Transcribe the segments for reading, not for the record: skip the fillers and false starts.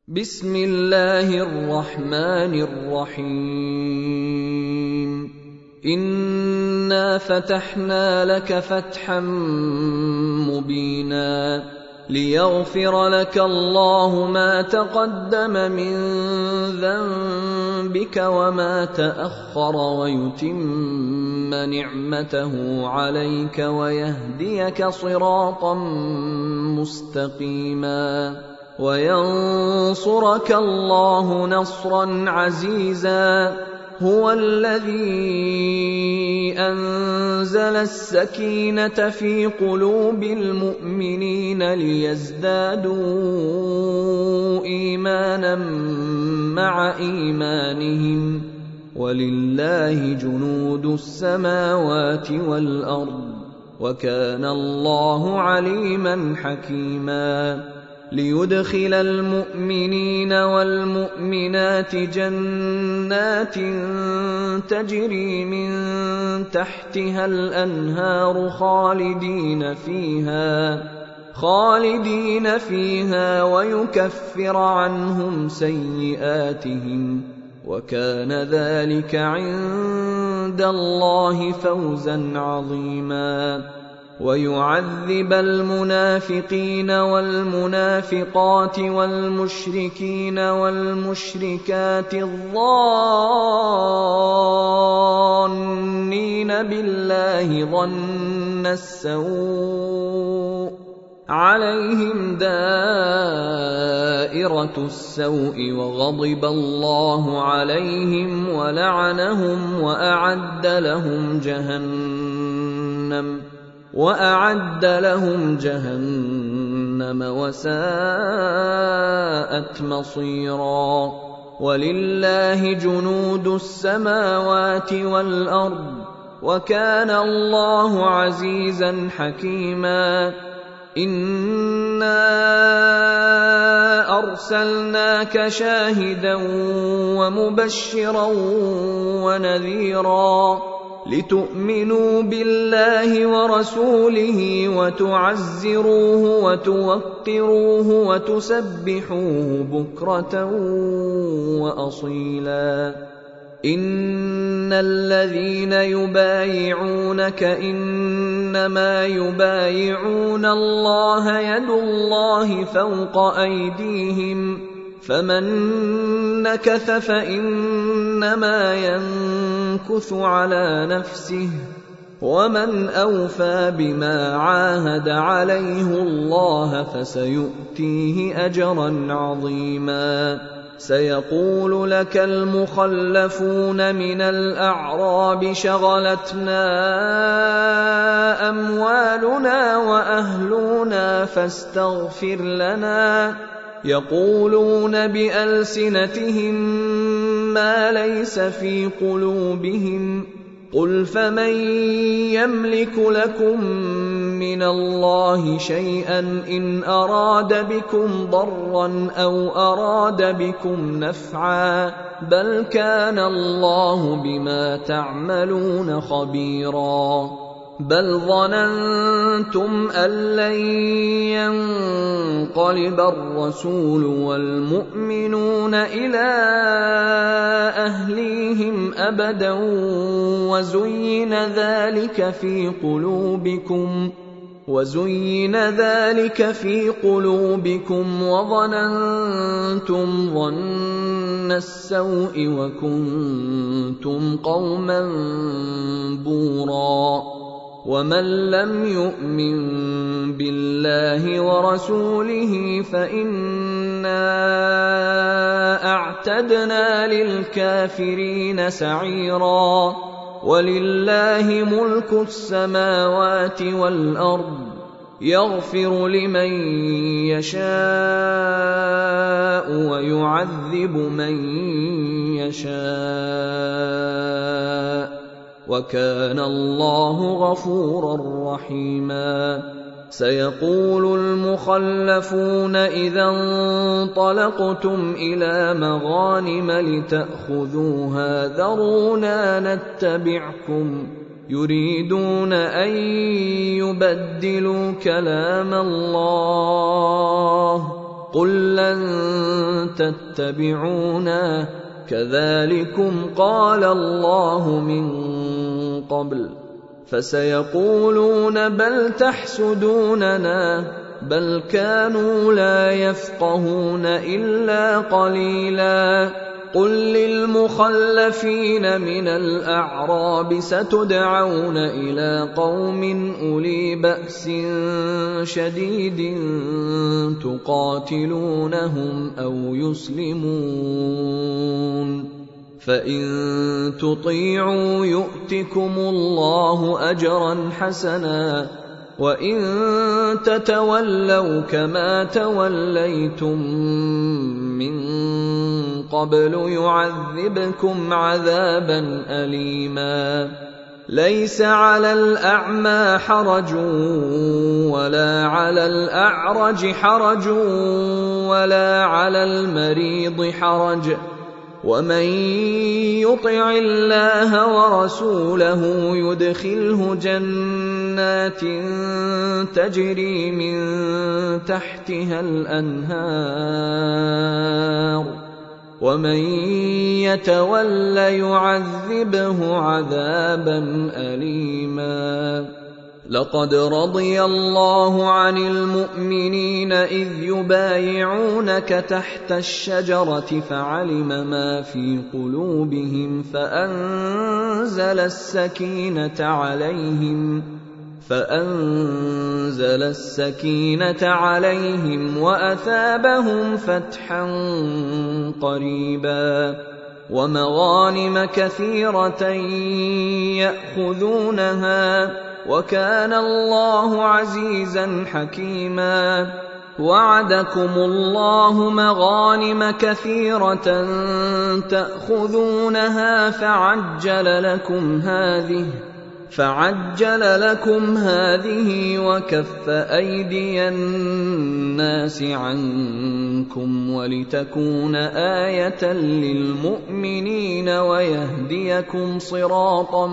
بسم الله الرحمن الرحيم إنا فتحنا لك فتحا مبينا ليغفر لك الله ما تقدم من ذنبك وما تأخر ويتم نعمته عليك ويهديك صراطا مستقيما وينصرك الله نصرا عزيزا هو الذي أنزل السكينة في قلوب المؤمنين ليزدادوا إيمانا مع إيمانهم ولله جنود السماوات والأرض وكان الله عليما حكيما ليدخل المؤمنين والمؤمنات جنات تجري من تحتها الأنهار خالدين فيها ويكفر عنهم سيئاتهم وكان ذلك عند الله فوزا عظيما ويعذب المنافقين والمنافقات والمشركين والمشركات الظانين بالله ظن السوء عليهم دائرة السوء وغضب الله عليهم ولعنهم وأعد لهم جهنم وساءت مصيرا ولله جنود السماوات والأرض وكان الله عزيزا حكيما إنا أرسلناك شاهدا ومبشرا ونذيرا لتؤمنوا بالله ورسوله وتعزروه وتوقروه وتسبحوه بكرة وأصيلا إن الذين يبايعونك إنما يبايعون الله يد الله فوق أيديهم فمن نكث فإنما ينكث على نفسه ومن أوفى بما عاهد عليه الله فسيؤتيه أجرا عظيما سيقول لك المخلفون من الأعراب شغلتنا أموالنا وأهلنا فاستغفر لنا يقولون بألسنتهم ما ليس في قلوبهم قل فمن يملك لكم من الله شيئا إن أراد بكم ضرا أو أراد بكم نفعا بل كان الله بما تعملون خبيرا بل ظننتم أن لن ينقلب الرسول والمؤمنون إلى أهليهم أبدا وزين ذلك في قلوبكم وظننتم ظن السوء وكنتم قوما بورا ومن لم يؤمن بالله ورسوله فإنا أعتدنا للكافرين سعيرا ولله ملك السماوات والأرض يغفر لمن يشاء ويعذب من يشاء وكان الله غفورا رحيما سيقول المخلفون إذا انطلقتم إلى مغانم لتأخذوها ذرونا نتبعكم يريدون أن يبدلوا كلام الله قل لن تتبعونا كذلكم قال الله من قبل فسيقولون بل تحسدوننا بل كانوا لا يفقهون إلا قليلا قل للمخلفين من الأعراب ستدعون إلى قوم أولي بأس شديد تقاتلونهم أو يسلمون فإن تطيعوا يؤتكم الله أجرا حسنا وإن تتولوا كما توليتم من قبل يعذبكم عذابا أليما ليس على الأعمى حرج ولا على الأعرج حرج ولا على المريض حرج ومن يطع الله ورسوله يدخله جنات تجري من تحتها الأنهار ومن يتول يعذبه عذابا أليما لقد رضي الله عن المؤمنين إذ يبايعونك تحت الشجرة فعلم ما في قلوبهم فأنزل السكينة عليهم وأثابهم فتحا قريبا ومغانم كثيرة يأخذونها وكان الله عزيزا حكيما وعدكم الله مغانم كثيرة تأخذونها فعجل لكم هذه وكف أيدي الناس عنكم ولتكون آية للمؤمنين ويهديكم صراطا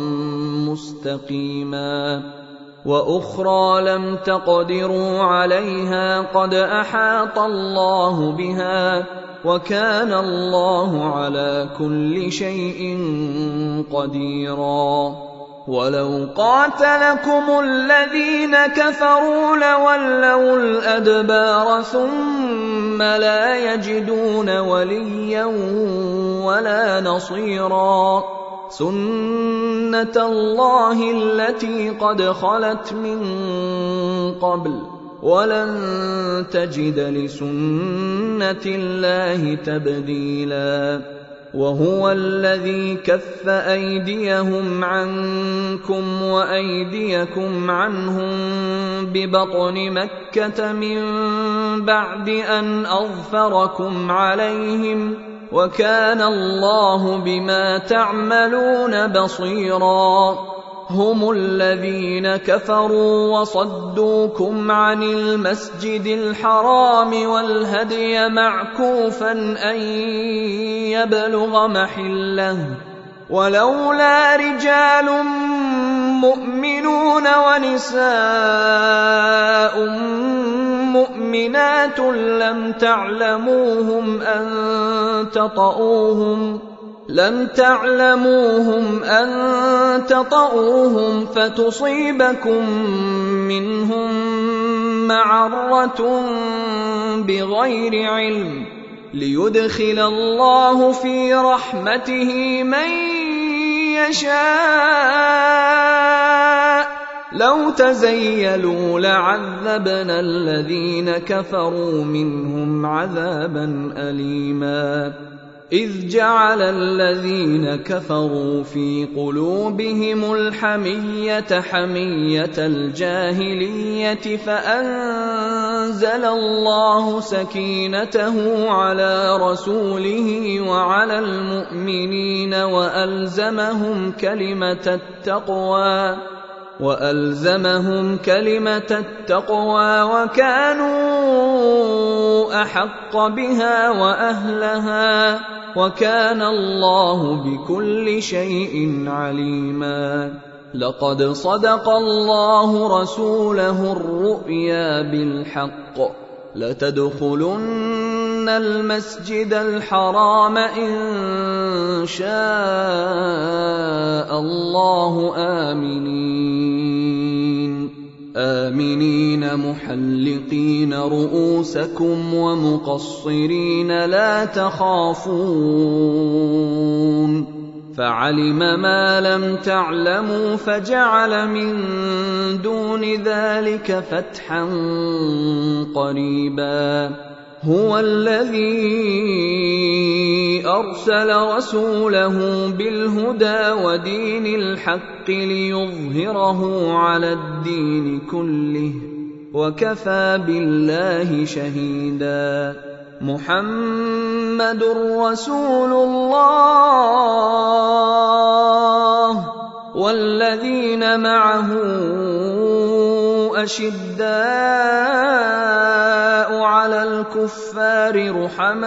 مستقيما وأخرى لم تقدروا عليها قد أحاط الله بها وكان الله على كل شيء قديرا ولو قاتلكم الذين كفروا لولوا الأدبار ثم لا يجدون وليا ولا نصيرا سنة الله التي قد خلت من قبل ولن تجد لسنة الله تبديلا وهو الذي كف أيديهم عنكم وأيديكم عنهم ببطن مكة من بعد أن أظفركم عليهم وكان الله بما تعملون بصيرا هم الذين كفروا وصدوكم عن المسجد الحرام والهدي معكوفا أن يبلغ محله ولولا رجال مؤمنون ونساء مؤمنات لم تعلموهم أن تطؤوهم فتصيبكم منهم معرة بغير علم ليدخل الله في رحمته من يشاء لو تزيلوا لعذبنا الذين كفروا منهم عذابا أليما إذ جعل الذين كفروا في قلوبهم الحمية حمية الجاهلية فأنزل الله سكينته على رسوله وعلى المؤمنين وألزمهم كلمة التقوى وكانوا أحق بها وأهلها وكان الله بكل شيء عليما لقد صدق الله رسوله الرؤيا بالحق لتدخلن المسجد الحرام إن شاء الله آمنين محلقين رؤوسكم ومقصرين لا تخافون فعلم ما لم تعلموا فجعل من دون ذلك فتحا قريبا هو الذي أرسل رسوله بالهدى ودين الحق ليظهره على الدين كله وكفى بالله شهيدا محمد رسول الله والذين معه أشداء على الكفار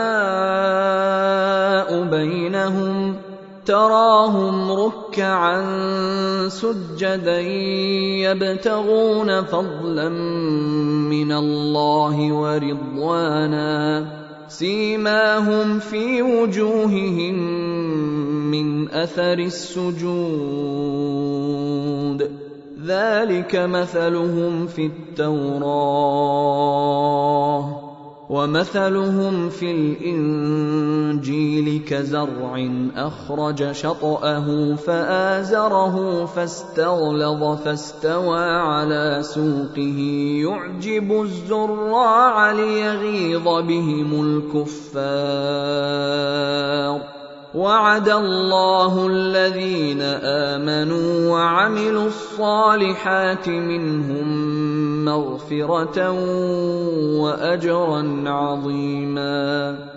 رحماء بينهم تراهم ركعا سجدا يبتغون فضلا من الله ورضوانا سيماهم في وجوههم من أثر السجود ذلك مثلهم في التوراة ومثلهم في الإنجيل كزرع أخرج شطأه فآزره فاستغلظ فاستوى على سوقه يعجب الزراع ليغيظ بهم الكفار وعد الله الذين آمنوا وعملوا الصالحات منهم مغفرة وأجرا عظيما